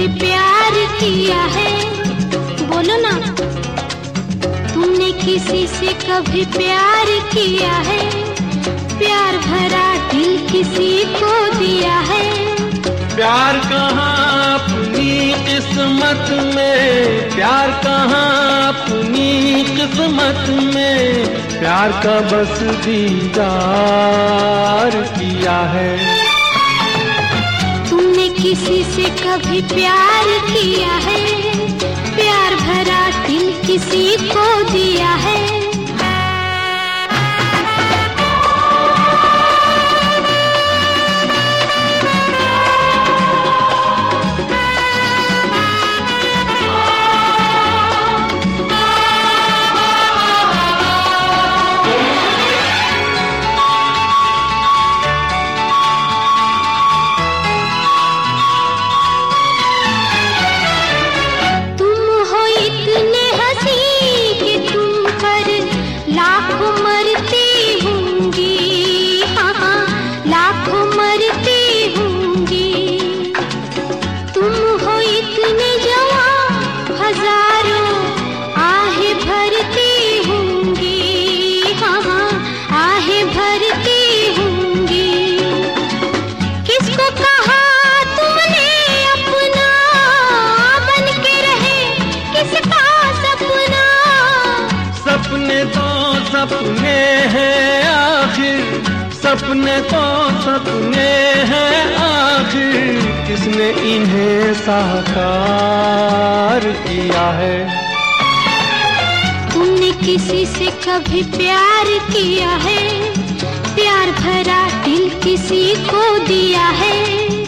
कभी प्यार किया है? बोलो ना, तुमने किसी से कभी प्यार किया है? प्यार भरा दिल किसी को दिया है? प्यार कहाँ अपनी किस्मत में, प्यार कहाँ अपनी किस्मत में, प्यार का बस दीदार किया है। तुमने किसी से कभी प्यार किया है? प्यार भरा दिल किसी को दिया है? सपने हैं आखिर, सपने तो सपने हैं आखिर, किसने इन्हें साकार किया है? तुमने किसी से कभी प्यार किया है? प्यार भरा दिल किसी को दिया है?